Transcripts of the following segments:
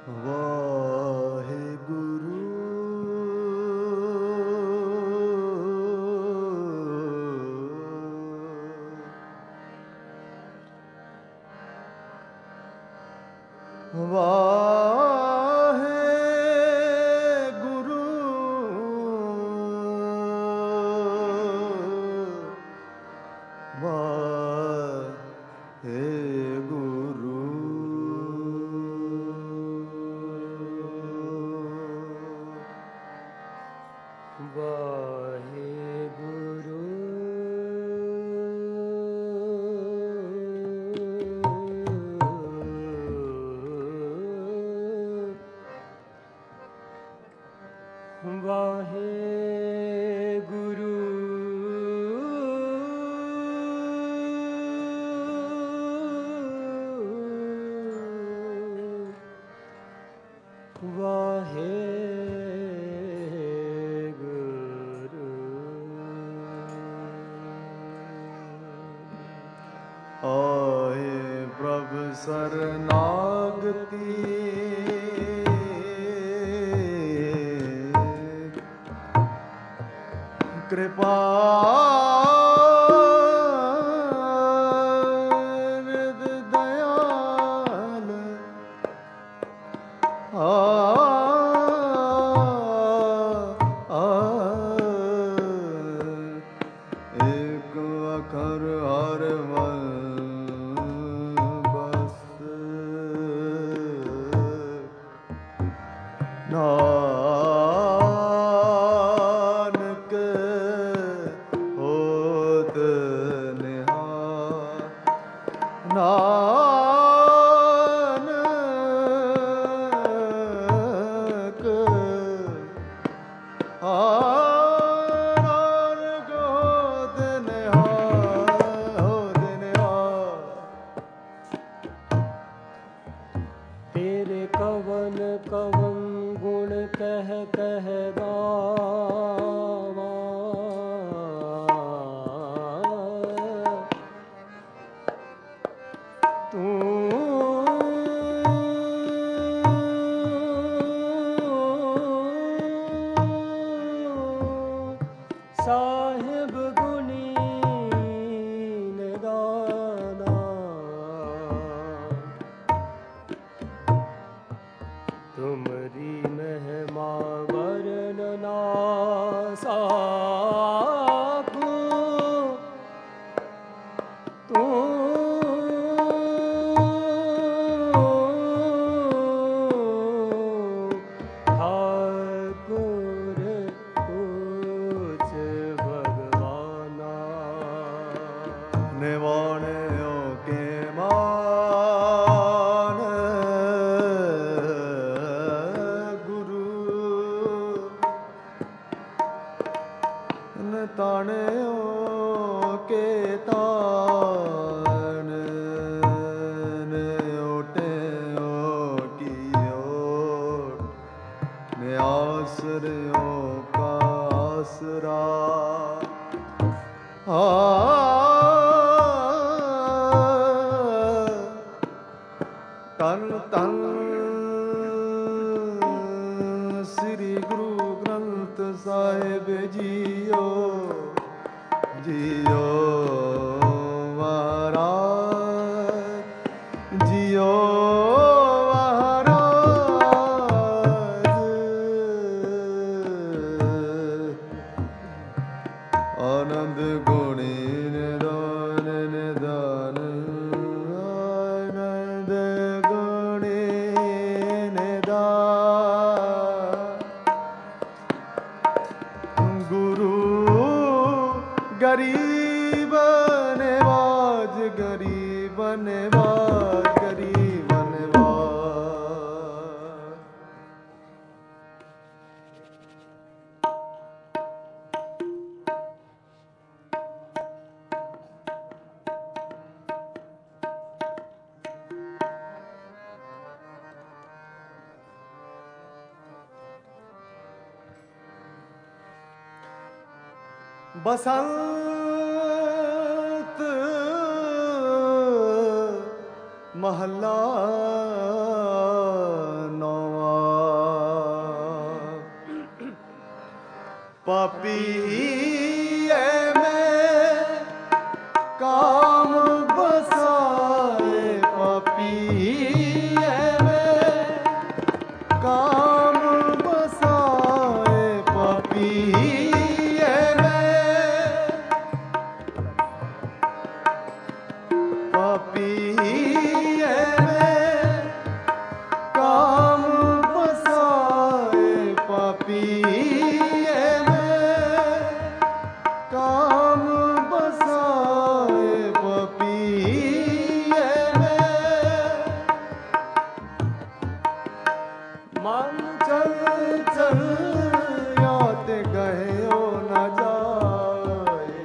ਵਾਹਿਗੁਰੂ ਵਾਹਿਗੁਰੂ ਵਾਹਿਗੁਰੂ ਵਾਹਿਗੁਰੂ ਵਾਹਿਗੁਰੂ ਆਏ ਪ੍ਰਭ ਸਰਨਾਗਤੀ ਕਿਰਪਾ ਨਿਧ ਦਇਆਲ ਏਕ ਅਖਰ ਹਰ ਮਨ ਬਸ ਨਾਨਕ ਹੋਤ ਨਿਹਾਲ ਨਾਨਕ ਨਾਨਕ ਹੋਤ ਨਿਹਾਲ ਤੇਰੇ ਕਵਨ ਕਵਨ ਗੁਣ ਕਹਿ ਕਹਿ ਗਾਵਾਂ ਤੂੰ ਸਾਹਿਬ ਗੁਣੀ ਨਿਦਾਨਾ ਤੁਮਰੀ ਮਹਿਮਾ ਵਰਨ ਨਾ ਸਾਕੂ ਤੂੰ ਠਾਕੁਰ ਉਚ ਭਗਵਾਨਾ ਨਿਵਾਣਿਓ ਕੇ ਮਾਨ ਤਾਣਿਓ ਕੇ ਤਾਣ ਓਟਿਓ ਕੀ ਓਟ ਨਿਆਸਰਿਓ ਕਾ ਆਸਰਾ ਤਨ ਤਨ ਸ੍ਰੀ ਗੁਰੂ ਗ੍ਰੰਥ ਸਾਹਿਬ ਜੀਓ ਜੀਓ ਮਹਾਰਾਜ ਜੀਓ ਮਹਾਰਾਜ ਆਨੰਦ ਗੁਣੀ ਨਿਦਾਨ ਨਿਦਾਨ ਆਨੰਦ ਗੁਣੀ ਨਿਦਾਨ ਗੁਰੂ ਗਰੀਬ ਨਵਾਜ ਗਰੀਬ ਨਵਾਜ ਗਰੀਬ ਨਵਾਜ ਬਸੰਤ महला नौवा। पापी है मैं काम बसाए, पापी है मैं काम बसाए, पापी है मैं पापी है मैं काम बसाए, पापी है मैं काम बसाए, पापी है मैं। मन चल चल याद गयो न जाए,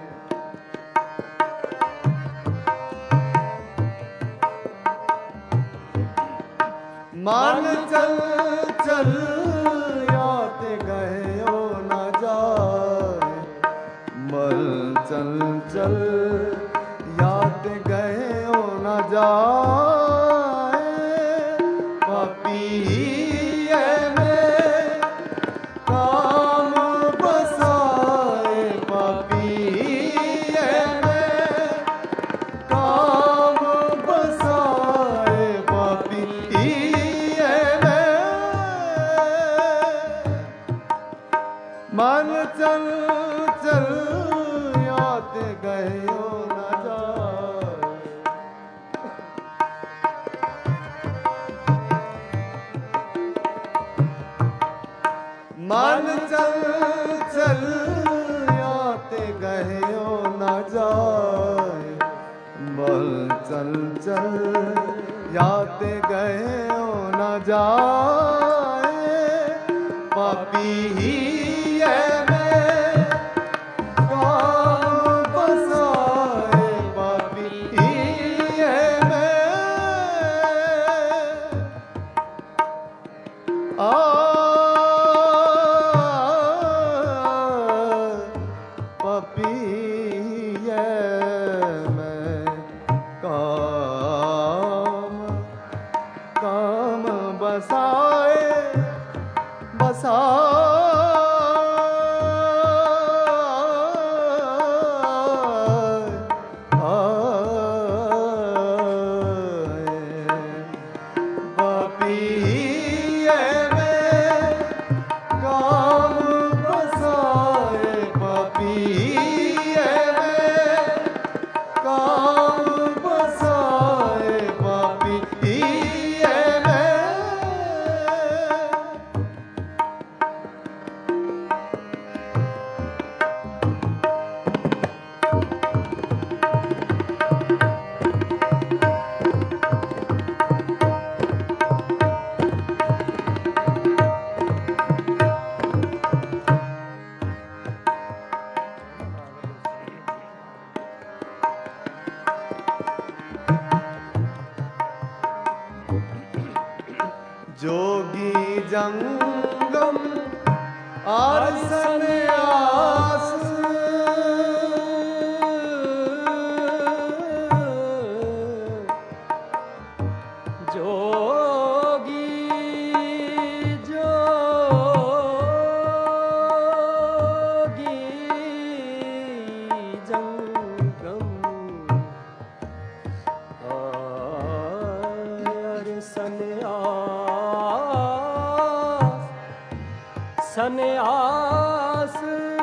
मन चल चल याद गयो न जाए, मल चल चल याद गयो न जाए, पापी है मैं काम बसाए, पापी है मैं काम बसाए, पापी है मैं। मन चल चल याद गयो न जाए, मन चल चल याद गयो न जाए, बल चल चल याद गयो न जाए, पापी है मैं काम बसाए, पापी है मैं पापी है मैं काम काम बसाए बसाए, पापी है मैं काम बसाए, पापी है मैं काम बसाए, पापी है मैं। जोगी जंगम और सन्यास, जोगी जोगी जंगम और सन्यास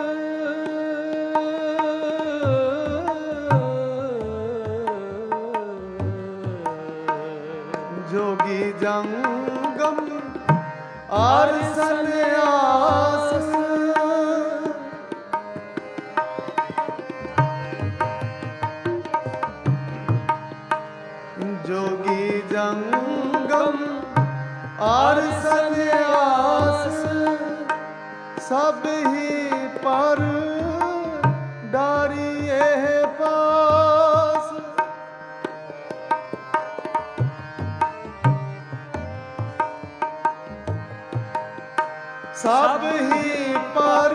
जोगी जंगम और सन्यास, जोगी जंगम और सन्यास, सब ही पर डारिये पास, सब ही पर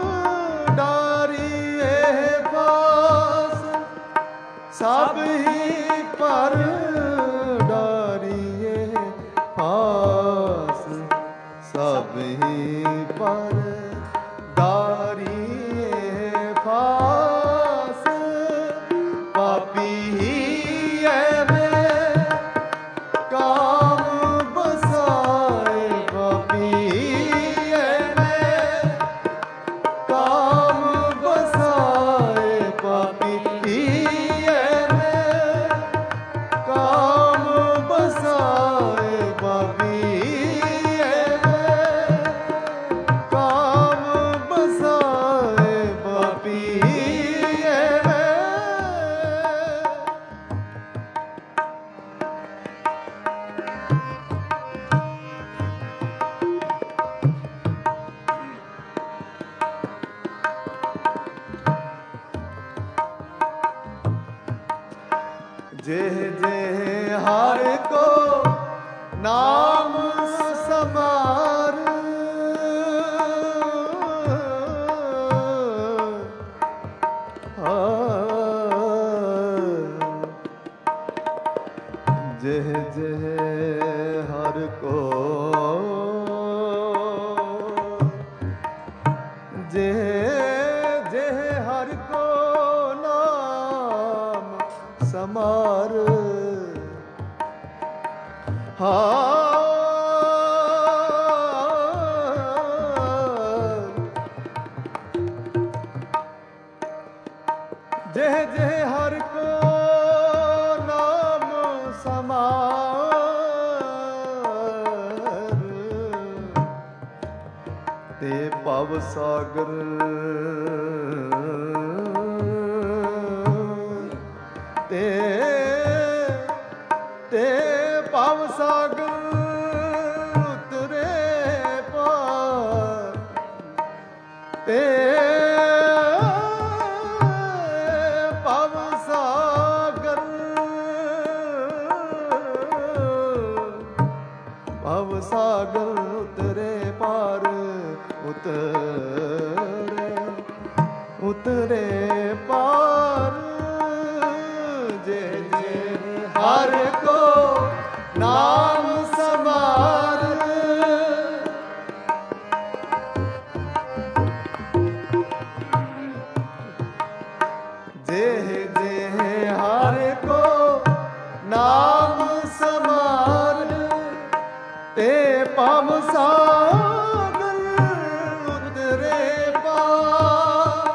डारिये पास, सब ही पर हर को नाम समार जह जह हर को जह जह हर को नाम समार जह जह हर को नाम समार ते भव सागर ते भव सागर उतरे पार ते भव सागर उतरे पार उतरे पार जे जे हर को नाम समार जेह जेह हर को नाम समार ते पव सागर उतरे पार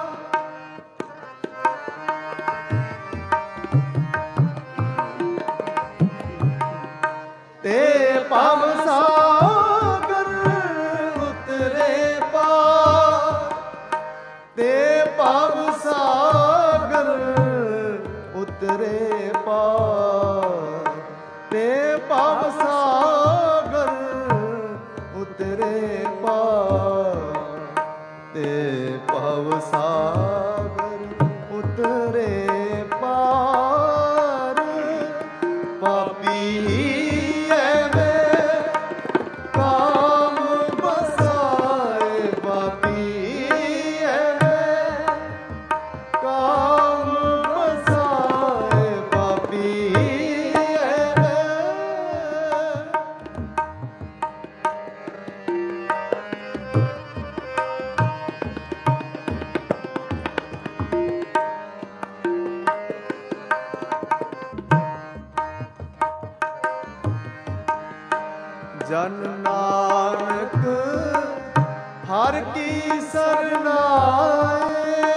ते पव सागर उतरे पार ते पव सागर उतरे पार ते पव सागर उतरे पार ते पव सागर उतरे पार पापी जन नानक हर की सरनाए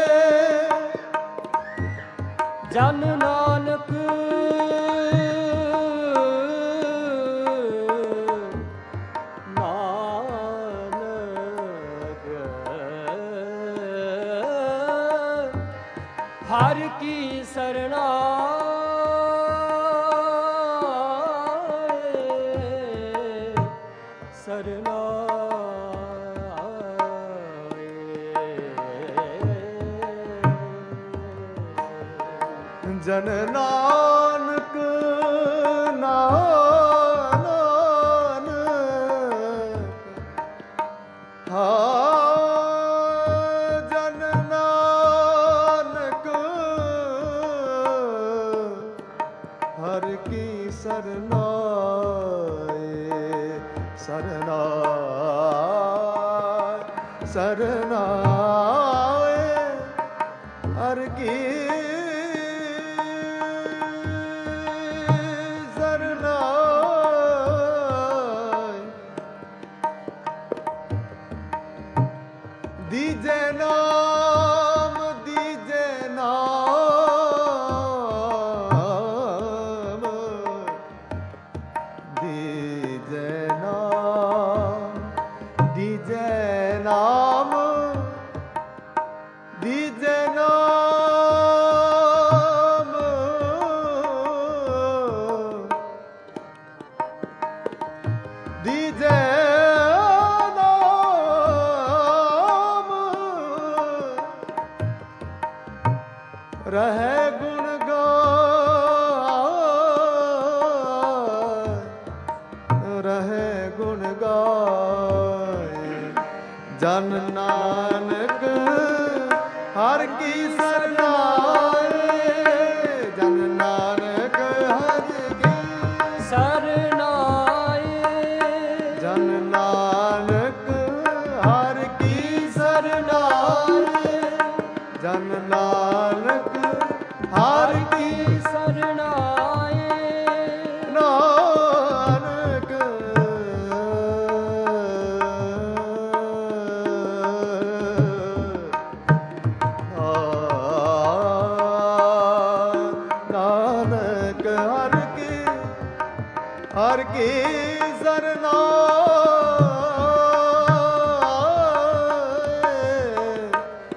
जन नानक हर की सरना जन नानक नानक जन नानक हर की सरनाए सरनाए हर की दीजे नाम रहे गुण गान ਜਨ ਨਾਨਕ ਹਰ ਕੀ ਸਰਨਾਏ, ਜਨ ਨਾਨਕ ਹਰ ਕੀ ਸਰਨਾਏ, ਜਨ ਨਾਨਕ ਹਰ ਕੀ ਸਰਨਾਏ, ਜਨ ਨਾਨਕ ਹਰ ਕੀ ਸਰਨਾਏ, ਨਾਨਕ ਨਾਨਕ ਹਰ ਕੀ ਸਰਨਾਏ,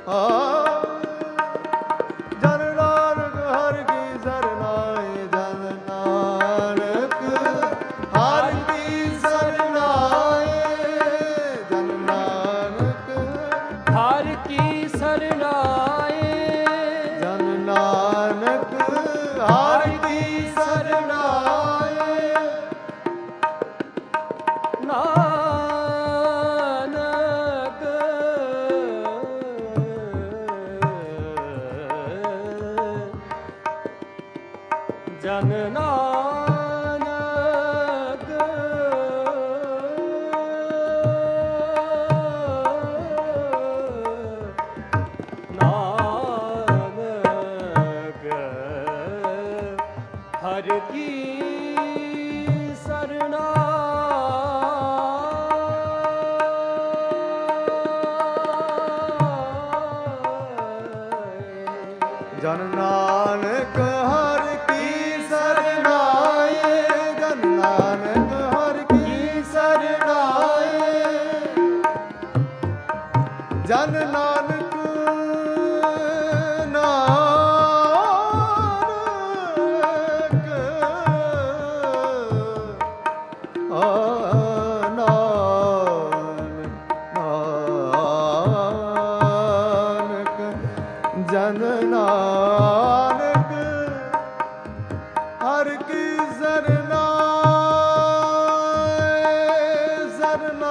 ਜਨ ਨਾਨਕ ਹਰ ਕੀ ਸਰਨਾਏ, ਜਨ ਨਾਨਕ ਹਰ ਕੀ ਸਰਨਾਏ, ਜਨ ਨਾਨਕ ਹਰ ਕੀ ਸਰਨਾਏ, ਜਨ ਨਾਨਕ ਹਰ ਕੀ ਸਰਨਾਏ, ਨਾਨਕ ਜਨ ਨਾਨਕ ਨਾਨਕ ਹਰ ਕੀ ਸਰਨਾਏ, ਜਨ ਨਾਨਕ ਹਰ ਕੀ ਸਰਨਾਏ, ਜਨ ਨਾਨਕ ਹਰ ਕੀ ਸਰਨਾਏ, ਜਨ ਨਾਨਕ ਜਨ ਨਾਨਕ ਹਰ ਕੀ ਸਰਨਾਏ,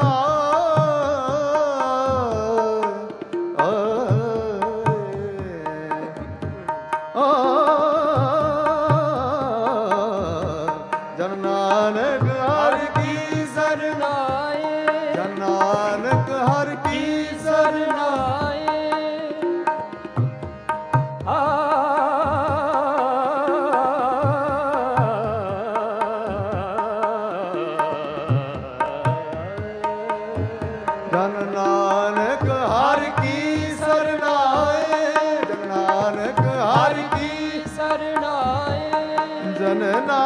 ਜਨ ਨਾਨਕ ਹਰ ਕੀ ਸਰਨਾਏ, ਜਨ ਨਾਨਕ ਹਰ ਕੀ ਸਰਨਾਏ, ਜਨ ਨਾਨਕ ਹਰ ਕੀ ਸਰਨਾਏ, ਜਨ ਨਾਨਕ ਹਰ ਕੀ ਸਰਨਾਏ, ਜਨ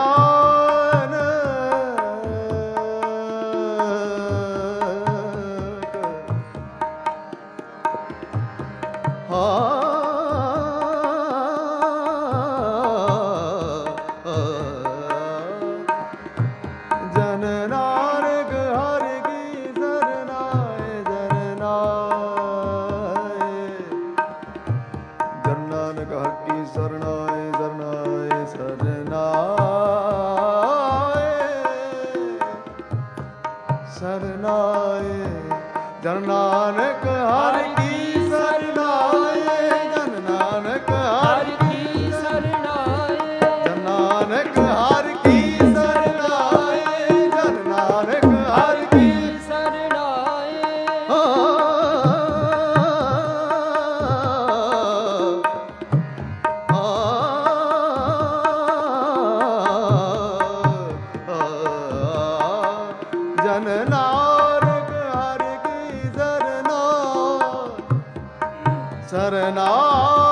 ਜਨ ਨਾਨਕ ਹਰ ਕੀ ਸਰਨਾਏ, ਜਨ ਨਾਨਕ ਹਰ ਕੀ ਸਰਨਾਏ, ਸਰਨਾਏ ਸਰਨਾਏ, ਸਰਨਾਏ, ਜਨ ਨਾਨਕ ਹਰ ਕੀ ਸਰਨਾਏ, ਜਨ ਨਾਨਕ ਹਰ ਕੀ ਸਰਨਾਏ, ਜਨ ਨਾਨਕ ਹਰ ਕੀ ਸਰਨਾਏ, ਜਨ ਨਾਨਕ ਹਰ ਕੀ ਸਰਨਾਏ, ਜਨ ਨਾਨਕ ਹਰ ਕੀ ਸਰਨਾਏ,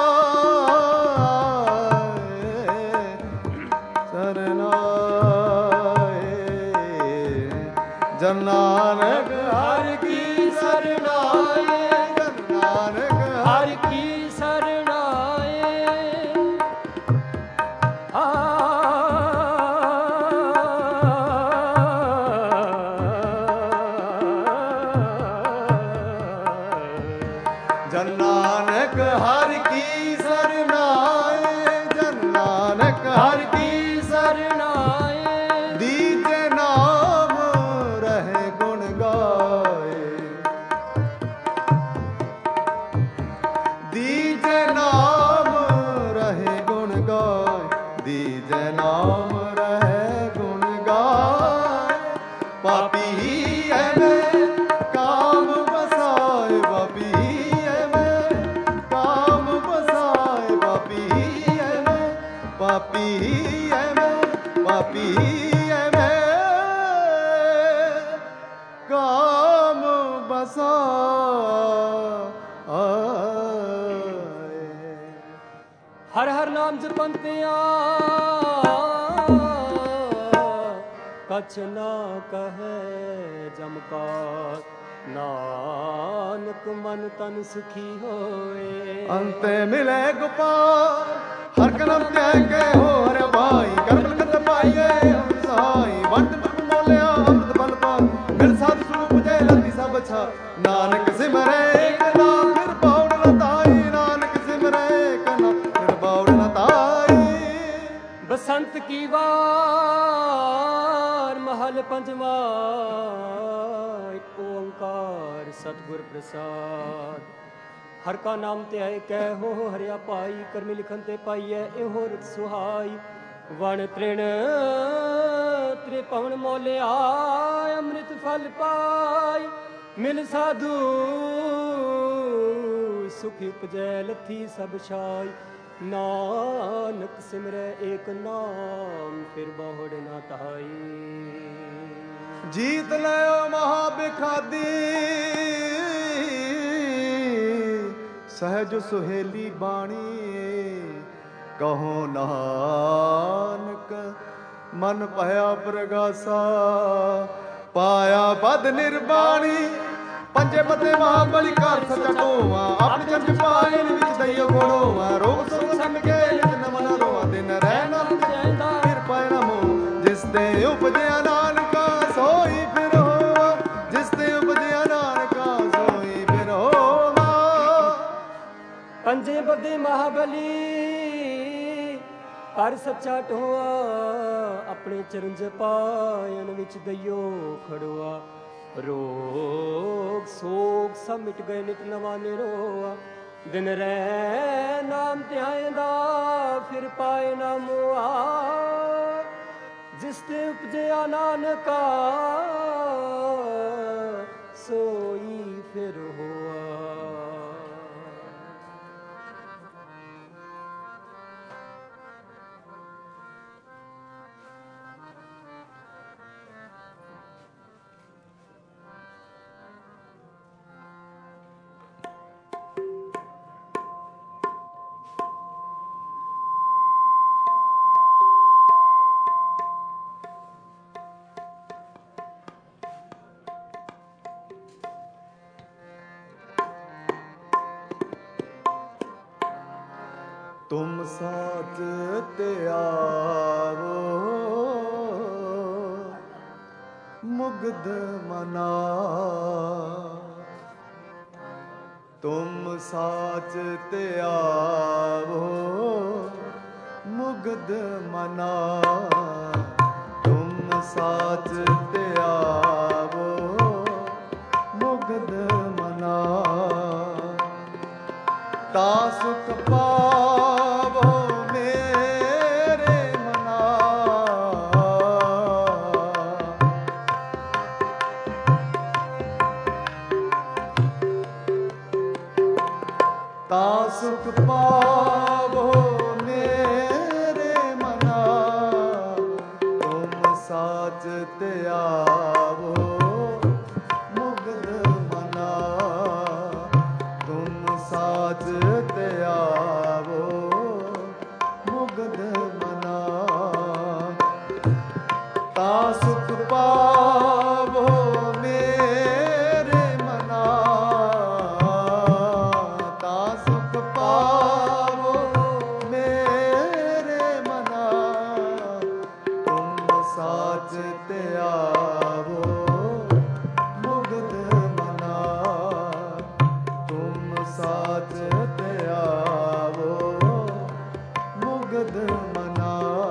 ਜਨ ਨਾਨਕ ਹਰ ਕੀ ਸਰਨਾਏ, ਜਨ ਨਾਨਕ ਹਰ ਕੀ ਸਰਨਾਏ, ਜਨ ਨਾਨਕ ਹਰ ਕੀ ਸਰਨਾਏ, ਜਨ ਨਾਨਕ ਹਰ ਕੀ ਸਰਨਾਏ, ਦੀਜੇ ਨਾਮ ਰਹੇ ਗੁਣ ਗਾ ਪੀਏ ਮੈਂ ਕਾਮ ਬਸਾ ਹਰ ਹਰ ਨਾਮ ਜਪੰਤਿਆ ਕਛ ਨਾ ਕਹੈ ਜਮਕਾਰ ਨਾਨਕ ਮਨ ਤਨ ਸੁਖੀ ਹੋਏ ਅੰਤੇ ਮਿਲੇ ਗੋਪਾਲ ਹਰ ਕਲਮ ਧਿਆਇ ਕੇ ਹੋ ਹਰਿ ਭਾਈ ਕਰਮ ਲਖਤ ਪਾਈਏ ਅੰਮ੍ਰਿਤ ਸਹਾਈ ਵੰਡ ਮੋਲਿਆ ਅੰਮ੍ਰਿਤ ਬਲ ਪਾ ਮਿਲ ਸਾਧ ਸਰੂਪ ਜੈ ਲਤੀ ਸਭ ਛਾ ਨਾਨਕ ਸਿਮਰੇ ਏਕ ਨਾਮ ਫਿਰ ਬਾਉੜ ਨ ਤਾਈ ਨਾਨਕ ਸਿਮਰੇ ਏਕ ਨਾਮ ਫਿਰ ਬਾਉੜ ਨ ਤਾਈ ਬਸੰਤ ਕੀ ਵਾਰ ਮਹਲ ਪੰਜਵਾ ਇੱਕ ਓੰਕਾਰ ਸਤਿਗੁਰ ਪ੍ਰਸਾਦ ਹਰ ਕਾ ਨਾਮ ਧਿਆਏ ਕਹਿ ਹੋ ਹਰਿਆ ਪਾਈ ਕਰਮੀ ਲਿਖਨ ਤੇ ਪਾਈਐ ਇਹੋ ਰਤ ਸੁਹਾਈ ਵਣ ਤ੍ਰਿਣ ਤ੍ਰਿਪਵਨ ਮੋਲਿਆ ਅੰਮ੍ਰਿਤ ਫਲ ਪਾਈ ਮਿਲ ਸਾਧੂ ਸੁਖ ਉਪਜੈ ਲੱਥੀ ਸਭ ਛਾਈ ਨਾਨਕ ਸਿਮਰੈ ਏਕ ਨਾਮ ਫਿਰ ਬਹੁੜ ਨਾ ਤਾਈ ਜੀਤ ਲਿਓ ਮਹਾ ਬਿਖਾਦੀ ਸਹਿਜ ਸੁਹੇਲੀ ਬਾਣੀ ਕਹੋ ਨਾਨਕ ਮਨ ਭਇਆ ਪ੍ਰਗਾਸਾ ਪਾਇਆ ਬਦ ਨਿਰਬਾਣੀ ਪੰਜੇ ਬੱਦੇ ਮਹਾ ਬਲੀ ਘਰ ਸਚਾ ਢੋਵਾ ਆਪਣੀ ਚੰਦ ਪਾਇਨ ਵਿੱਚ ਦਈਓ ਘੋੜੋਵਾ ਰੋਗ ਸੁਖ ਸੰਗ ਕੇ ਨਿਤ ਨਮਨ ਰੋਆ ਦਿਨ ਰਹਿ ਨਾ ਜਾਂਦਾ ਫਿਰ ਪਾਇਨਾ ਮੋ ਜਿਸ ਤੇ ਉਪਜਿਆ ਨਾਨਕਾ ਸੋਈ ਫਿਰ ਹੋਵਾ ਜਿਸ ਤੇ ਉਪਜਿਆ ਨਾਨਕਾ ਸੋਈ ਫਿਰ ਹੋਵਾ ਪੰਜੇ ਬੱਦੇ ਮਹਾਬਲੀ ਹਰ ਸੱਚਾ ਢੋਆ ਆਪਣੇ ਚਰਨ ਪਾਇਨ ਵਿੱਚ ਦਈਓ ਖੜੋਆ ਰੋਗ ਸੋਗ ਸਭ ਮਿਟ ਗਏ ਨਿਤ ਨਵਾਂ ਨਿਰੋਆ ਦਿਨ ਰਹਿ ਨਾਮ ਧਿਆਇਂਦਾ ਫਿਰ ਪਾਏ ਨਾ ਮੋਆ ਜਿਸ ਤੇ ਉਪਜਿਆ ਨਾਨਕਾ ਸੋਈ ਫਿਰ ਹੋਆ ਤੁਮ ਸਾਥ ਤੇ ਆਵੋ ਮੁਗਧ ਮਨਾ ਤੁਮ ਸਾਥ ਤੇ ਆਵੋ ਮੁਗਧ ਮਨਾ ਤੁਮ ਸਾਥ ਤੇ ਆਵੋ ਮੁਗਧ ਮਨਾ ਤਾ ਸੁਖ ਪਾਵੋ ਮੇਰੇ ਮਨਾ ਤਾ ਸੁਖ ਪਾਵੋ ਮੇਰੇ ਮਨਾ ਤੁਮ ਸਾਚ ਤੇ ਆਵੋ ਮੁਗਧ ਮਨਾ ਤੁਮ ਸਾਚ ਤੇ ਆਵੋ ਮੁਗਧ ਮਨਾ ਤਾ ਸੁਖ ਪਾਵੋ ਮੇਰੇ ਮਨਾ ਤਾ ਸੁਖ ਪਾਵੋ ਮੇਰੇ ਮਨਾ ਤੁਮ ਸਾਚ ਤੇ ਆਵੋ ਮੁਗਧ ਮਨਾ ਤੁਮ ਸਾਚ ਤੇ ਆਵੋ ਮੁਗਧ ਮਨਾ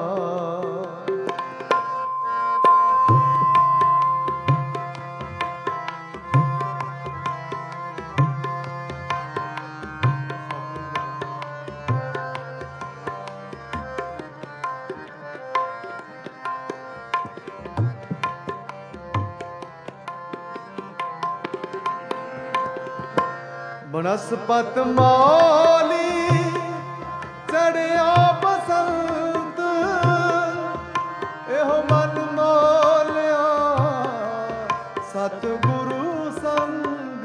ਬਨਸਪਤ ਮਾਲੀ ਚੜਿਆ ਬਸੰਤ ਇਹੋ ਇਹੋ ਮਨ ਮੋਲਿਆ ਸਤਿਗੁਰੂ ਸੰਗ।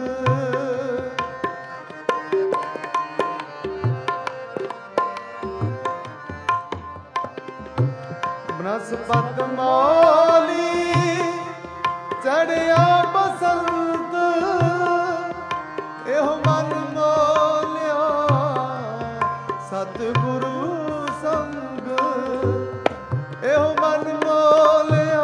ਬਨਸਪਤ ਮੌਲੀ ਚੜਿਆ ਬਸੰਤ, ਇਹੋ ਮਨ ਮੋਲਿਆ ਸਤਿਗੁਰੂ ਸੰਗ। ਇਹੋ ਮਨ ਮੋਲਿਆ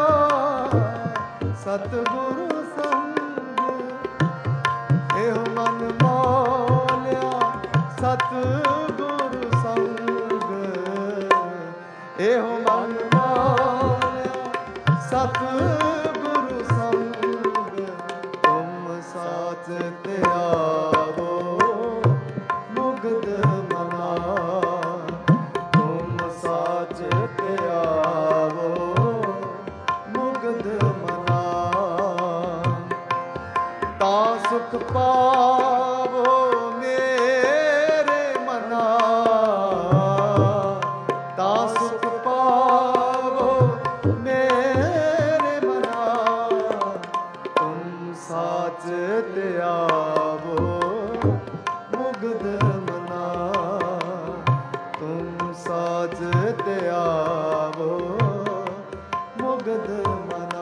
ਸਤਿਗੁਰੂ ਸੰਗ। ਇਹੋ ਮਨ ਮੋਲਿਆ ਸਤਿਗੁਰੂ ਸੰਗ। ਇਹੋ ਮਨ ਮੋਲਿਆ ਸਤਿਗੁਰੂ ਸੰਗ। ਤੁਮ ਸਾਚ ਧਿਆਵੋ ਮੁਗਧ ਮਨਾ। ਤੁਮ ਸਾਚ ਧਿਆਵੋ ਮੁਗਧ ਮਨਾ। ਤਾਂ ਸੁਖ ਪਾਵੋ ਮੇਰੇ ਮਨਾ। ਤਾਂ ਸੁਖ ਪਾਵੋ ਮੇਰੇ ਮਨਾ। ਤੁਮ ਸਾਚ ਧਿਆਵੋ ਮੁਗਧ ਮਨਾ। ਤੁਮ ਸਾਚ ਧਿਆਵੋ ਮੁਗਧ ਮਨਾ।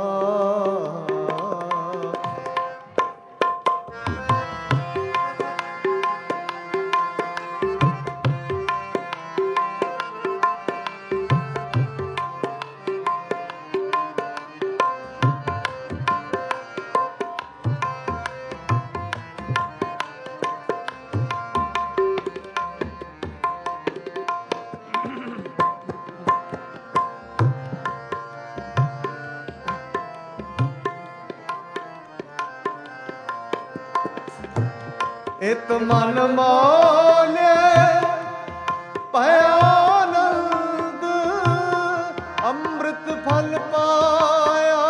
ਇਤ ਮਨ ਮੋਲੇ ਭਇਆ ਆਨੰਦ। ਅੰਮ੍ਰਿਤ ਫਲ ਪਾਇਆ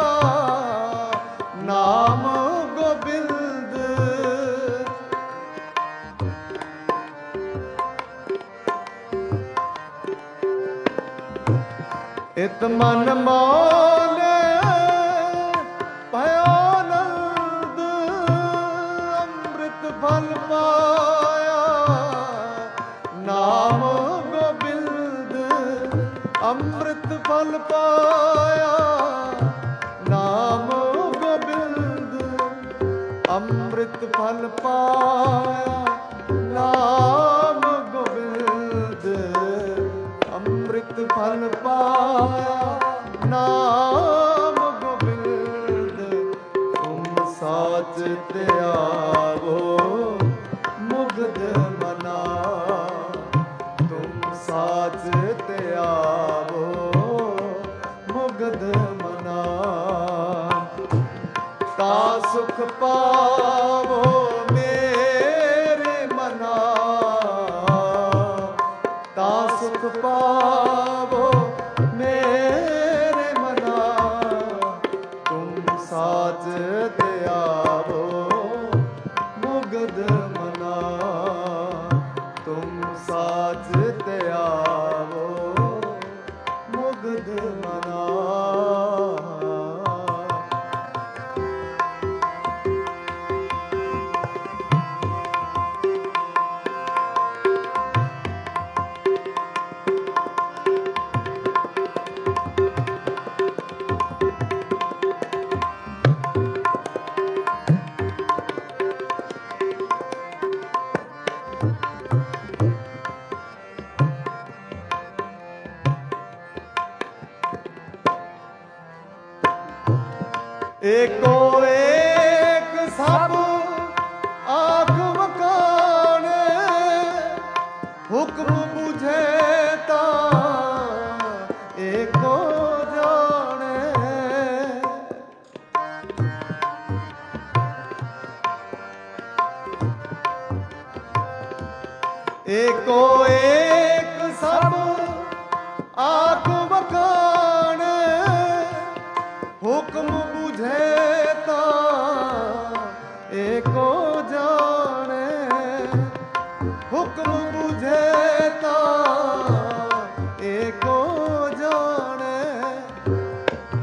ਨਾਮ ਗੋਬਿੰਦ। ਇਤ ਮਨ ਮੋਲੇ ਭਇਆ ਆਨੰਦ। ਅੰਮ੍ਰਿਤ ਫਲ ਪਾਇਆ ਨਾਮ ਗੋਬਿੰਦ। ਅੰਮ੍ਰਿਤ ਫਲ ਪਾਇਆ ਨਾਮ ਗੋਬਿੰਦ। ਅੰਮ੍ਰਿਤ ਫਲ ਪਾਇਆ ਨਾਮ ਗੋਬਿੰਦ। ਅੰਮ੍ਰਿਤ ਫਲ ਪਾਇਆ ਨਾਮ ਗੋਬਿੰਦ। ਤੁਮ ਸਾਚ ਧਿਆਵੋ ਮੁਗਧ ਮਨਾ। ਤੁਮ ਸਾਚ ਧਿਆਵੋ ਮੁਗਧ ਮਨਾ। ਤਾਂ ਸੁਖ ਪਾਵੋ ਮੇਰੇ ਮਨਾ। ਤਾਂ ਸੁਖ ਪਾਵੋ ਮੇਰੇ ਮਨਾ। ਤੁਮ ਸਾਚ ਧਿਆਵੋ ਮੁਗਧ ਮਨਾ। ਤੁਮ ਸਾਚ ਧਿਆਵੋ ਮੁਗਧ ਮਨਾ। ਏਕੋ ਏਕ ਸਭ ਆਖ ਵਕਾਣੇ। ਹੁਕਮ ਬੁਝੇ ਤਾਂ ਏਕੋ ਜਾਣੇ। ਏਕੋ ਏਕ ਸਭ ਆਖ ਵਕਾਣੇ। ਹੁਕਮ ਬੁਝੇ ਤਾਂ ਏਕੋ ਜਾਣੇ। ਹੁਕਮ ਬੁਝੇ ਤਾਂ ਏਕੋ ਜਾਣੇ।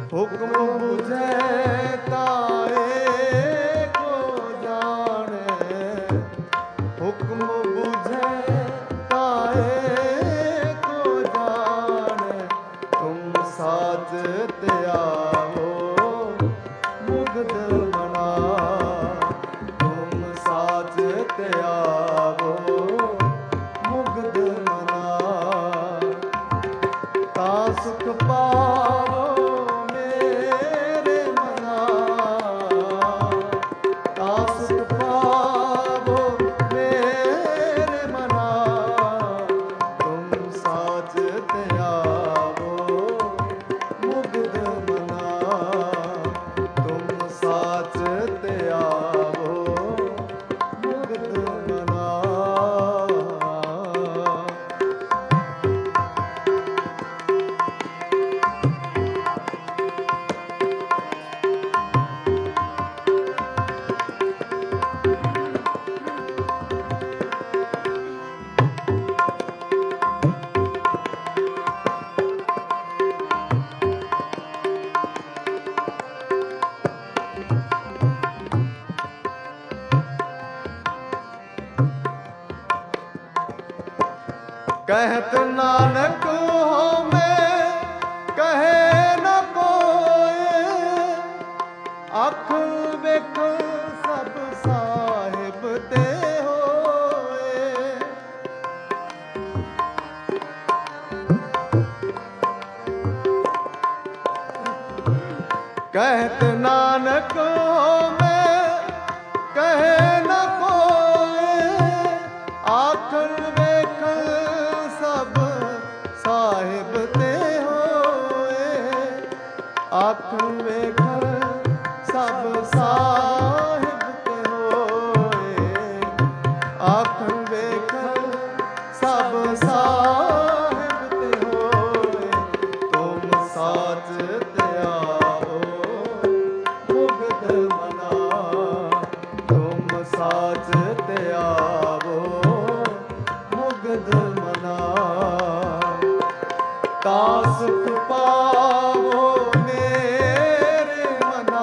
ਹੁਕਮ ਬੁਝੈ ਤਾਏ ਕੋ ਜਾਣੈ, ਹੁਕਮ ਬੁਝੈ ਤਾਏ ਕੋ ਜਾਣੈ, ਤੁਮ ਸਾਚ ਧਿਆਵੋ ਮੁਗਧ ਮਨਾ, ਤੁਮ ਸਾਚ ਧਿਆਵੋ ਮੁਗਧ ਮਨਾ, ਤਾ ਸੁਖ ਪਾਵੋ ਮੇਰੇ ਮਨਾ, ਤਾ ਸੁਖ ਪਾਵੋ ਮੇਰੇ ਮਨਾ, ਤੁਮ ਸਾਚ ਧਿਆਵੋ ਮੁਗਧ ਮਨਾ, ਤੁਮ ਸਾਚ ਧਿਆਵੋ ਮੁਗਧ ਮਨਾ। ਕਹਿਤ ਨਾਨਕ ਹਉਮੈ ਕਹੈ ਨ ਕੋਇ, ਅੱਖ ਵੇਖ ਸਭ ਸਾਹਿਬ ਤੇ ਹੋਏ। ਕਹਿਤ ਨਾਨਕ ਹਉਮੈ ਕਹੈ ਨ ਕੋਇ, ਆਖਣ ਸਾਹਿਬ ਤੇ ਹੋਏ, ਆਖਣ ਵੇਖ ਸਭ ਸਾਹਿਬ ਤੇ ਹੋਏ, ਆਖਣ ਵੇਖ ਸਭ ਸਾਹਿਬ ਤੇ ਹੋਏ, ਤੁਮ ਸਾਚ ਧਿਆਵੋ ਮੁਗਧ ਮਨਾ, ਤੁਮ ਸਾਚ ਧਿਆਵੋ ਮੁਗਧ ਮਨਾ, ਤਾ ਸੁਖ ਪਾਵੋ ਮੇਰੇ ਮਨਾ,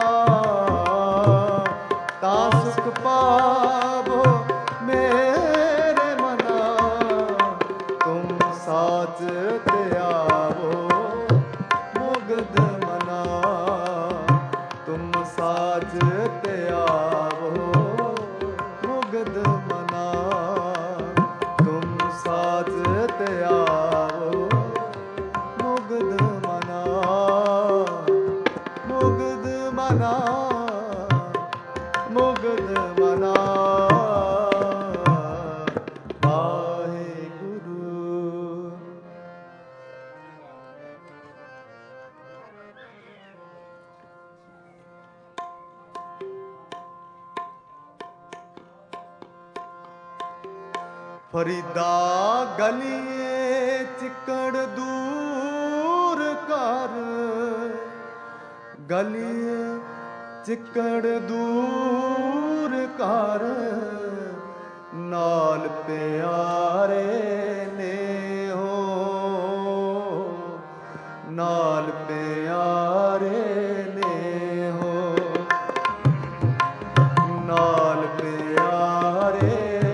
ਤਾ ਸੁਖ ਪਾਵੋ ਮੇਰੇ ਮਨਾ, ਤੁਮ ਸਾਚ ਧਿਆਵੋ ਮੁਗਧ ਮਨਾ, ਤੁਮ ਸਾਚ ਧਿਆਵੋ ਮੁਗਧ ਮਨਾ, ਤੁਮ ਸਾਚ ਧਿਆਵੋ ਮੁਗਧ ਮਨਾ, ਮੁਗਧ ਮਨਾ, ਮੁਗਧ ਮਨਾ। ਵਾਹਿਗੁਰੂ। ਫਰੀਦਾ ਗਲੀਏ ਚਿੱਕੜ ਦੂਰ ਕਰ, ਗਲੀਏ ਚਿੱਕੜ ਦੂਰ ਕਰ, ਨਾਲ ਪਿਆਰੇ ਨੇ ਹੋ, ਨਾਲ ਪਿਆਰੇ ਨੇ ਹੋ, ਨਾਲ ਪਿਆਰੇ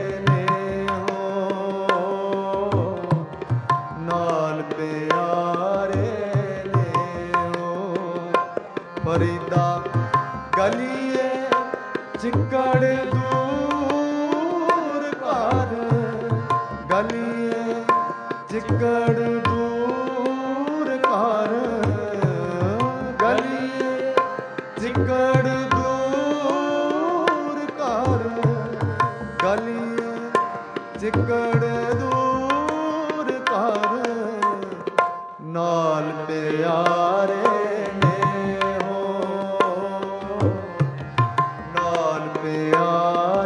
ਫਰੀਦਾ ਗਲੀਏ ਚਿੱਕੜ ਦੂਰ ਕਰ, ਗਲੀਏ ਚਿੱਕੜ ਦੂਰ ਕਰ, ਗਲੀਏ ਚਿੱਕੜ ਦੂਰ ਕਰ, ਗਲੀਏ ਚਿੱਕੜ ਦੂਰ ਕਰ, ਨਾਲ ਪਿਆਰੇ ਨੇ ਹੋ, ਨਾਲ ਪਿਆਰੇ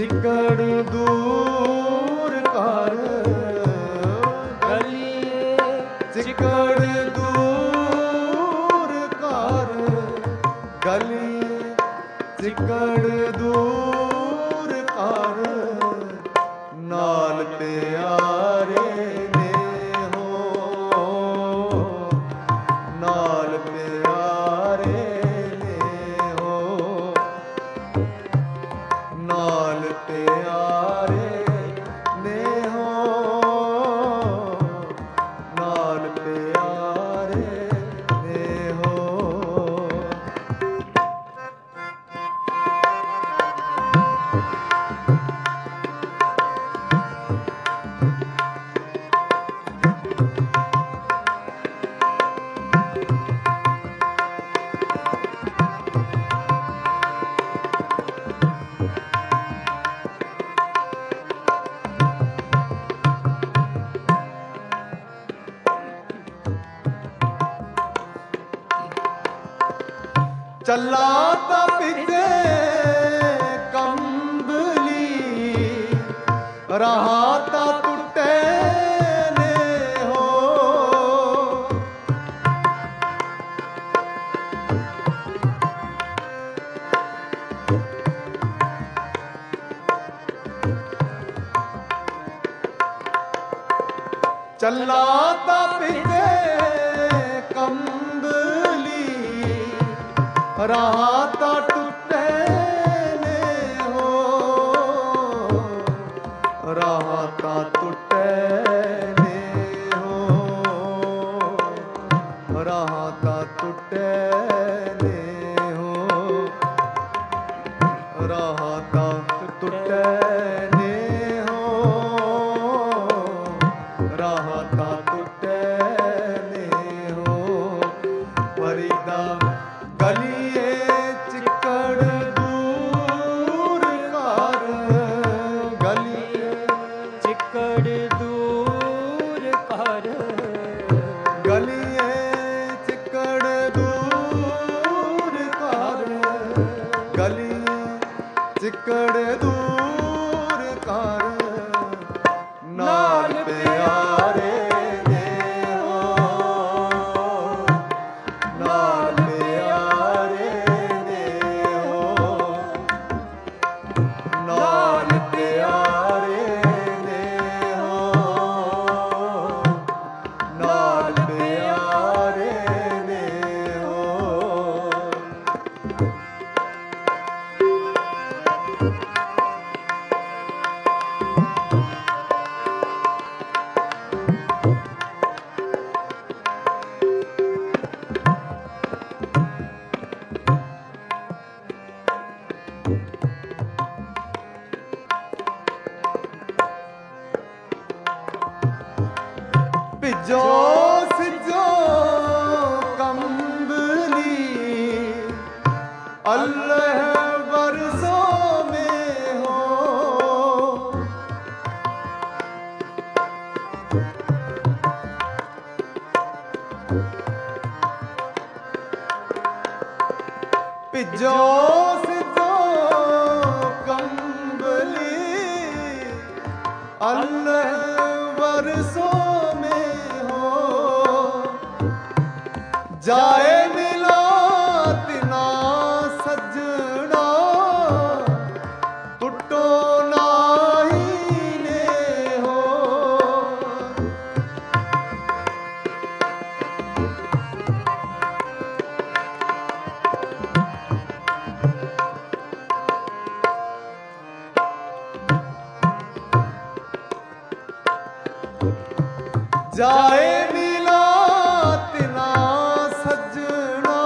ਚਿੱਕੜ ਦੂਰ ਕਰ ਗਲੀਏ ਚਿੱਕੜ ਦੂਰ ਕਰ ਗਲੀਏ ਚਿੱਕੜ ਦੂਰ ਕਰ ਨਾਲ ਪਿਆਰੇ ਨੇ ਹੋ ਨਾਲ ਪਿਆਰੇ ਨੇ ਹੋ ਨਾਲ ਪਿਆਰੇ ਨੇ ਹੋ ਨਾਲ ਪਿਆਰੇ ਨੇ ਹੋ। ਚੱਲਾ ਤਾਂ ਪਿੱਛੇ ਕੰਬਲੀ ਰਹਾ ਤਾਂ ਟੁੱਟੇ ਨੇ ਹੋ ਚੱਲਾ ਤਾਂ ਪਿੱਛੇ ਕੰਬਲੀ ਰਹਾ ਤਾਂ ਟੁੱਟੇ ਨੇ ਹੋ ਰਹਾ ਤਾਂ ਟੁੱਟੇ ਨੇ ਹੋ ਰਹਾ ਤਾਂ ਟੁੱਟੇ ਨੇ ਹੋ ਰਹਾ ਤਾਂ ਟੁੱਟੇ ਨੇ ਹੋ ਰਹਾ ਤਾਂ ਟੁੱਟੇ ਨੇ ਹੋ। ਫਰੀਦਾ ਗਲੀਏ ਚਿੱਕੜ ਦੂਰ ਕਰ ਗਲੀਏ ਚਿੱਕੜ ਦੂਰ ਕਰ ਗਲੀਏ ਚਿੱਕੜ ਦੂਰ ਕਰ ਗਲੀਏ ਚਿੱਕੜ ਦੂਰ ਕਰ ਨਾਲ ਪਿਆਰੇ ਨੇ ਹੋ ਨਾਲ ਪਿਆਰੇ ਨੇ ਹੋ ਨਾਲ ਪਿਆਰੇ ਨੇ ਹੋ ਨਾਲ ਪਿਆਰੇ ਨੇ ਹੋ। ਭਿੱਜੋ ਸਿੱਜੋ ਕੰਬਲੀ ਅੱਲ੍ਹ ਬਰਸੋਂ ਮੇ ਹੋ ਭਿੱਜੋ ਸਿੱਜੋ ਕੰਬਲੀ ਅੱਲ੍ਹ बरसों में हो जाए मिलात ना सजना टुटो नाही ने हो जाए मिलात ना सजना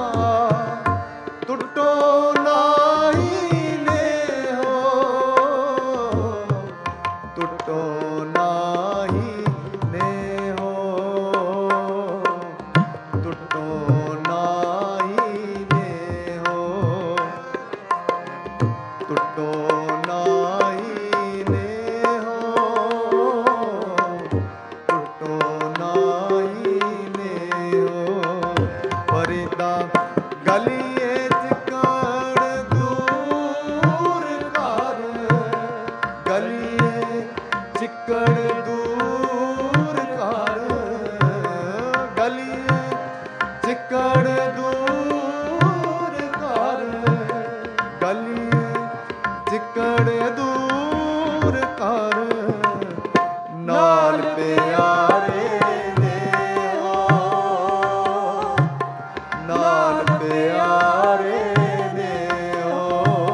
टुटो नाही ने हो टुटो नाही ने हो टुटो नाही ने हो टुटो नाही ने हो टुटो ना ਕਰ ਨਾਲ ਪਿਆਰੇ ਨੇ ਹੋ ਨਾਲ ਪਿਆਰੇ ਨੇ ਹੋ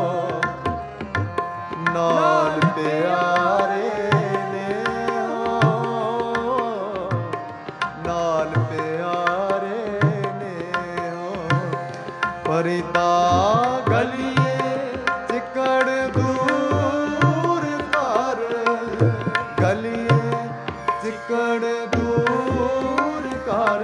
ਨਾਲ ਪਿਆਰੇ ਨੇ ਹੋ ਨਾਲ ਪਿਆਰੇ ਨੇ ਹੋ ਪਰਿਤਾ ਗਲੀਏ ਚਿੱਕੜ ਦੂਰ ਕਰ ਗਲੀਏ ਚਿੱਕੜ ਦੂਰ ਕਰ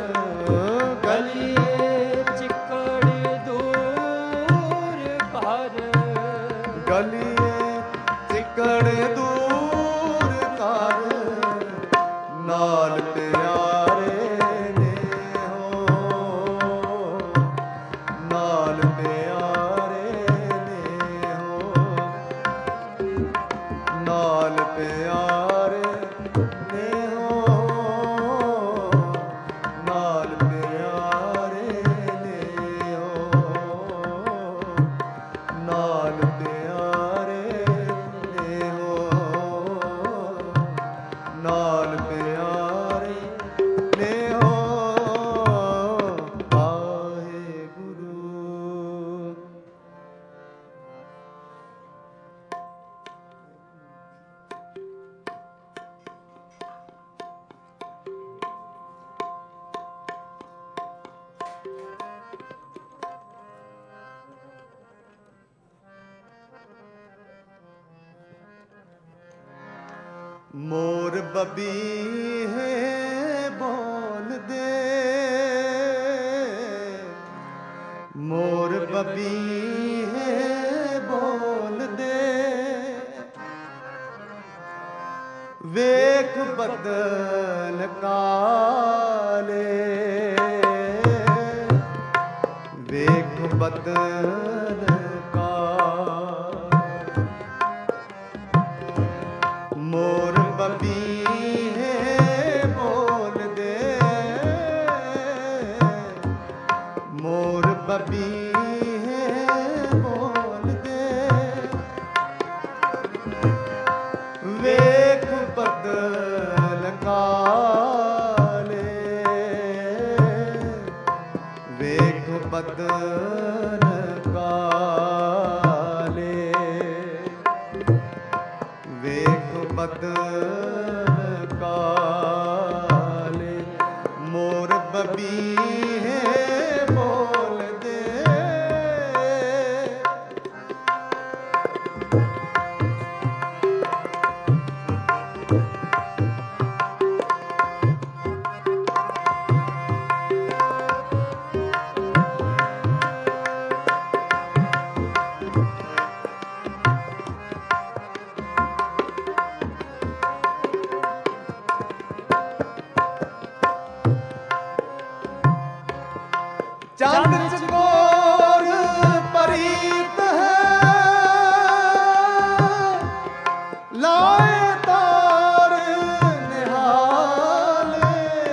ਗਲੀਏ ਚਿੱਕੜ ਦੂਰ ਕਰ ਗਲੀਏ ਚਿੱਕੜ ਦੂਰ ਕਰ ਨਾਲ ਪਿਆਰੇ ਨੇ ਹੋ ਨਾਲ ਪਿਆਰੇ ਨੇ ਹੋ ਨਾਲ ਪਿਆਰੇ ਨੇ ਹੋ ਨਾਲ ਪਿਆਰੇ ਨੇ ਹੋ ਨਾਲ ਪਿਆਰੇ ਨੇ ਹੋ ਨਾਲ ਪਿਆਰੇ ਨੇ ਹੋ ਵਾਹਿਗੁਰੂ। मोर बबी है बोल दे मोर बबी है बोल दे वेख बदल काले वेख बदल मोर बबी है बोल दे मोर बबी है बोल दे वेख बदल काले वेख बदल काले वेख बदल काले मोर बबी है बोल दे चंद चकोर परीत है लाए तार निहाले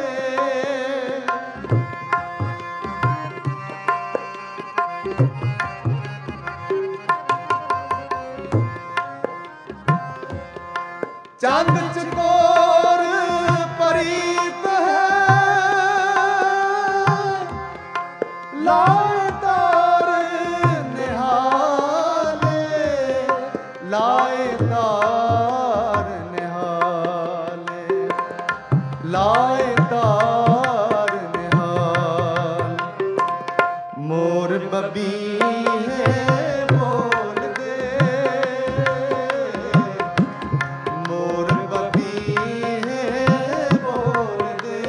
चंद चकोर परीत लाए तार निहाले लाए तार निहाले लाए तार निहाले मोर बबी है बोल दे मोर बबी है बोल दे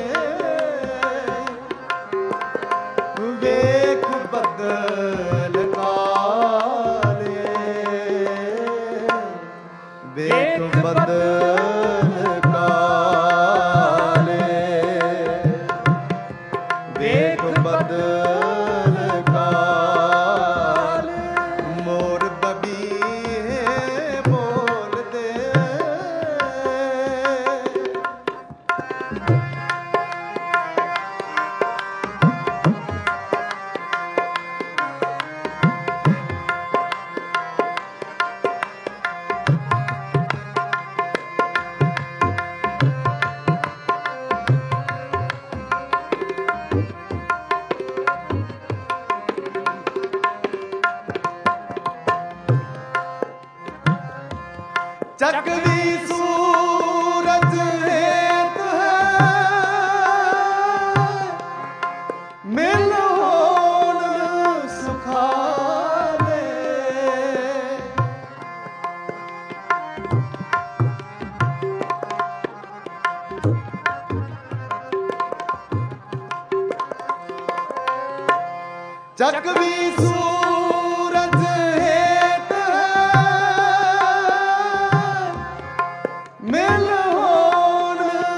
वेख बदल काले वेख बदल काले वेख बदल काले मोर बबी है बोल दे ਚੱਕਵੀ ਸੂਰਜ ਹੇਤ ਹੈ ਮਿਲ ਹੋਣ ਸੁਖਾਲੇ। ਚੱਕਵੀ ਸੂਰਜ ਹੇਤ ਮਿਲ ਹੋਣ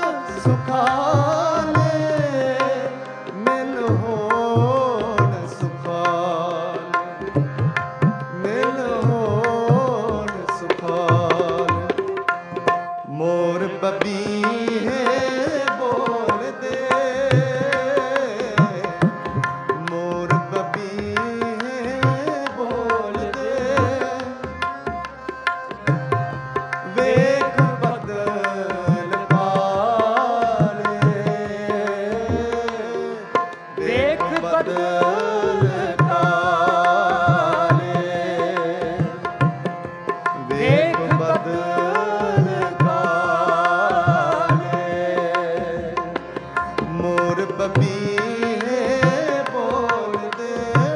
ਸੁਖਾਲੇ, ਮਿਲ ਹੋਣ ਸੁਖਾਲੇ, ਮਿਲ ਹੋਣ ਸੁਖਾਲੇ। ਮੋਰ ਬਬੀਹੇ ਬੋਲਦੇ, ਮੋਰ ਬਬੀਹੇ ਬੋਲਦੇ, ਵੇਖ ਬਦਲ ਕਾਲੇ, ਵੇਖ ਬਦਲ ਕਾਲੇ, ਵੇਖ ਬਦਲ ਕਾਲੇ। ਮੋਰ ਬਬੀਹੇ ਬੋਲਦੇ,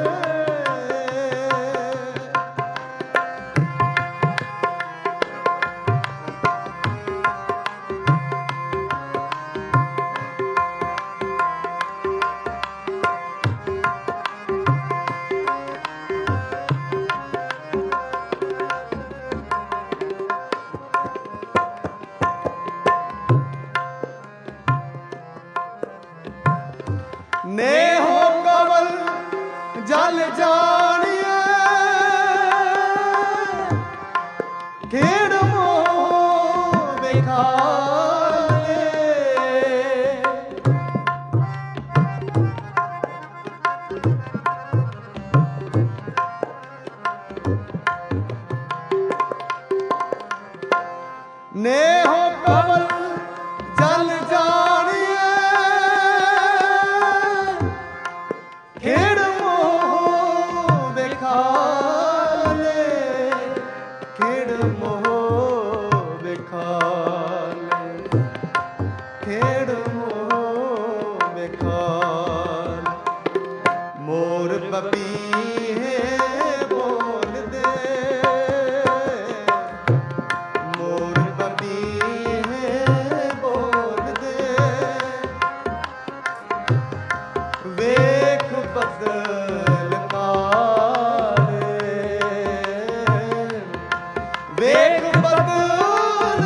ਨੇਹੋ ਕਵਲ ਜਲ ਜਾਣੀਏ, ਖੇੜ ਮੋਹ ਵਿਖਾਲੇ। ਨੇਹੋ ਕਵਲ ਜਲ ਜਾਣੀਏ, ਖੇੜ ਮੋਹ ਵਿਖਾਲੇ, ਖੇੜ ਮੋਹ ਵਿਖਾਲੇ, ਖੇੜ ਮੋਹ ਵਿਖਾਲੇ। ਮੋਰ ਬਬੀਹੇ ਬੋਲਦੇ, ਮੋਰ ਬਬੀਹੇ ਬੋਲਦੇ, ਵੇਖ ਬਦਲ ਕਾਲੇ, ਵੇਖ ਬਦਲ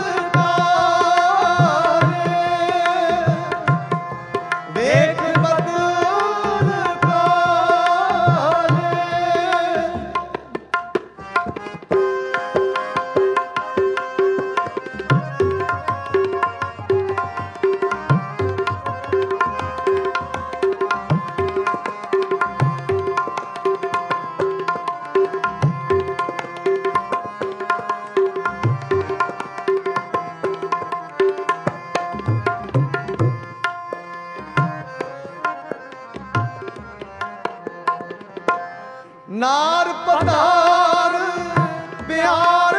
ਕਾਲੇ, ਵੇਖ ਬਦਲ ਕਾਲੇ। नार पतार प्यार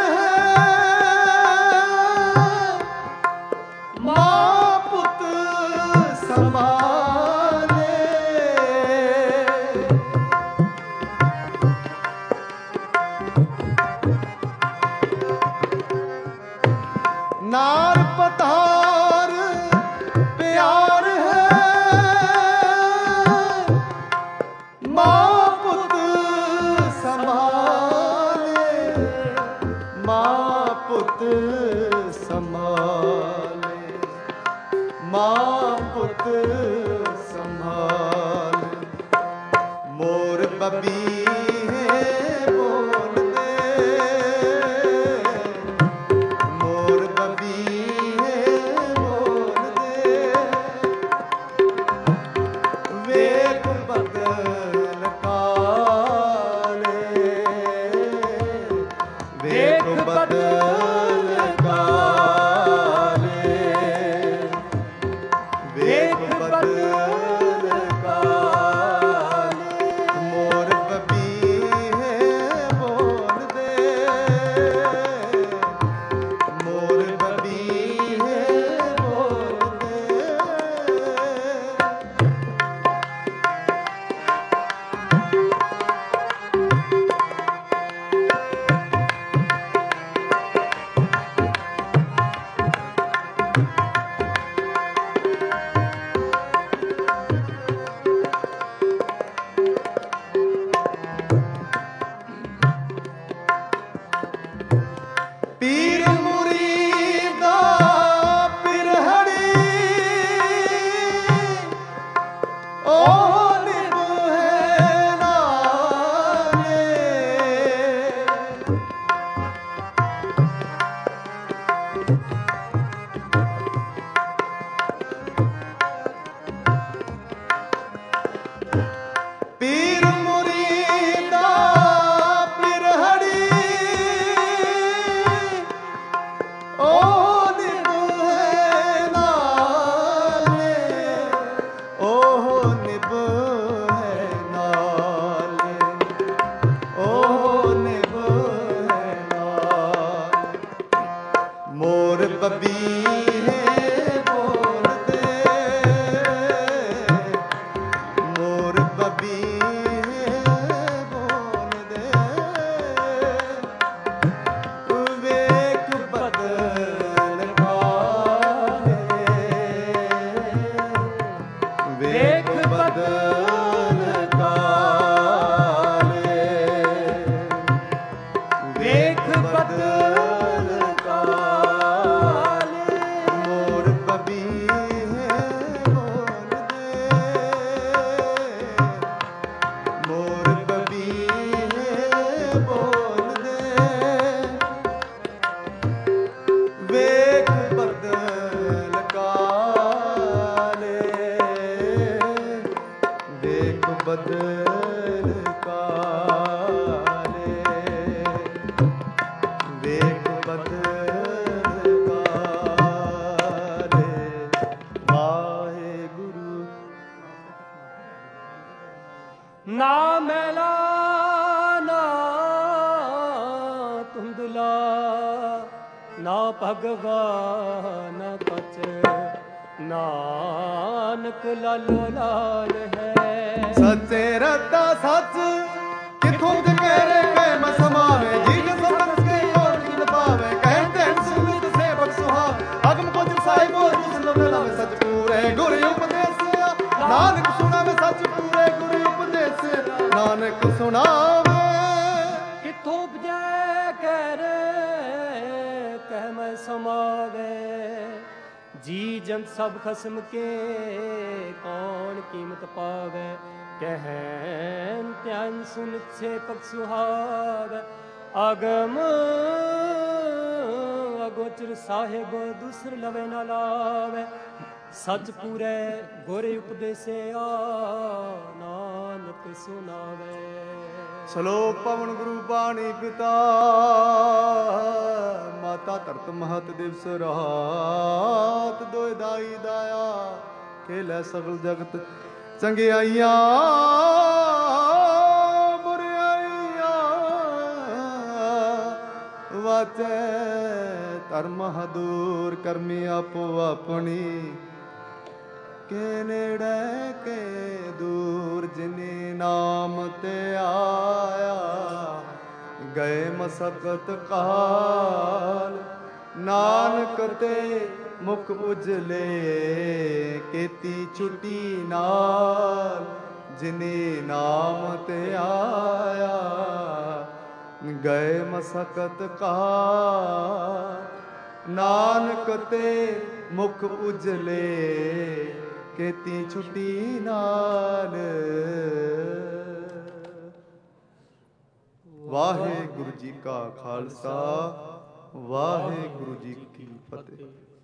है माँ पुत समाने। नार पतार प्यार है माँ पुत समाले, माँ पुत संभाले, माँ पुत संभाले। मोर बबीहे बोलते, मोर बबीहे बोलते, वेख बदल काले, वेख बदल काले, वेख बदल काले। मोर बबीहे ਪੀਰ ਮੁਰੀਦਾ ਪਿਰਹੜੀ ਉਹ ਨਿਭੇ ਨਾਲੇ, ਉਹ ਨਿਭੇ ਨਾਲੇ, ਉਹ ਨਿਭੇ ਨਾਲੇ। ਮੋਰ ਬਬੀਲੇ ਬੋਲਦੇ, ਮੋਰ ਬਬੀਲੇ ਬੋਲਦੇ, ਵੇਖ ਬਦਲ ਕਾਲੇ, ਵੇਖ ਬਦਲ ਕਾਲੇ, ਵੇਖ ਬਦਲ ਕਾਲੇ। ਮੋਰ ਬਬੀਲੇ ਬੋਲਦੇ, ਮੋਰ ਬਬੀਲੇ ਬੋਲਦੇ, ਵੇਖ ਬਦਲ ਕਾਲੇ, ਵੇਖ ਬਦਲ ਕਾਲੇ, ਵੇਖ ਬਦਲ ਕਾਲੇ। ਵਾਹਿਗੁਰੂ ਨਾ ਮੈਲਾ ਨਾ ਧੁੰਦਲਾ, ਨਾ ਭਗਵਾਨ ਕਚ, ਨਾਨਕ ਲਾਲੋ ਲਾਲ ਹੈ। ਸੱਚੇ ਰੱਤਾ ਸੱਚ ਕਿਥੋਂ ਤੇ ਕਹਿ ਕਹਿ ਮ ਸਮਾਵੇ, ਜੀਜ ਸਤੰਗ ਕੇ ਹੋਰ ਜਿਨ ਪਾਵੇ, ਕਹਿੰਦੇ ਸੁਨਤ ਸੇਵਕ ਸੁਹਾ, ਅਗਮ ਕੋਜ ਸਾਹਿਬੋ ਜਿਸ ਨਵੇ ਲਾਵੇ, ਸੱਚ ਪੂਰੇ ਗੁਰ ਉਪਦੇਸਿਆ, ਨਾਨਕ ਸੁਣਾਵੇ ਸੱਚ ਪੂਰੇ ਗੁਰ ਉਪਦੇਸਿਆ, ਨਾਨਕ ਸੁਣਾਵੇ। ਕਿਥੋਂ ਉਪਜੈ ਕਹਿ ਰੇ ਕਹਿ ਮੈਂ ਸਮਾਵੇ, ਜੀ ਜੰਤ ਸਭ ਖਸਮ ਕੇ ਕੌਣ ਕੀਮਤ ਪਾਵੇ। ਕਹਿਨ ਧਿਆਨ ਸੁਨ ਸੇਵਕ ਸੁਹਾਵੇ, ਅਗਮ ਅਗੋਚਰ ਸਾਹਿਬ ਦੂਸਰ ਲਵੇ ਨਾ ਲਾਵੇ। ਸਚ ਪੂਰੇ ਗੁਰ ਉਪਦੇਸਿਆ, ਨਾਨਕ ਸੁਨਾਵੇ। ਸ਼ਲੋਕ ਪਵਨ ਗੁਰੂ ਬਾਣੀ ਪਿਤਾ, ਮਾਤਾ ਧਰਤ ਮਹਤ ਦਿਵਸ ਰਾਤ, ਦੋਇ ਦਾਈ ਦਾਇਆ ਖੇਲੇ ਸਗਲ ਜਗਤ, ਚੰਗਿਆਈਆਂ ਬੁਰਿਆਈਆਂ, ਵਾਚੈ ਧਰਮ ਦੂਰ, ਕਰਮੀ ਆਪੋ ਆਪਣੀ, ਕੇ ਨੇੜੇ ਕੇ ਦੂਰ, ਜਿਨੇ ਨਾਮ ਤੇ ਆਇਆ ਗਏ ਮਸਕਤ ਕਾਲ, ਨਾਨਕ ਤੇ ਮੁਖ ਉਜਲੇ ਕੀਤੀ ਛੁਟੀ ਨਾਲ, ਜਿਨੇ ਨਾਮ ਤੇ ਆਇਆ ਗਏ ਮਸਕਤ ਕਾਲ, ਨਾਨਕ ਤੇ ਮੁਖ ਉਜਲੇ ਕੀਤੀ ਛੁੱਟੀ ਨਾਲ। ਵਾਹਿਗੁਰੂ ਜੀ ਕਾ ਖਾਲਸਾ, ਵਾਹਿਗੁਰੂ ਜੀ ਕੀ ਫਤਿਹ।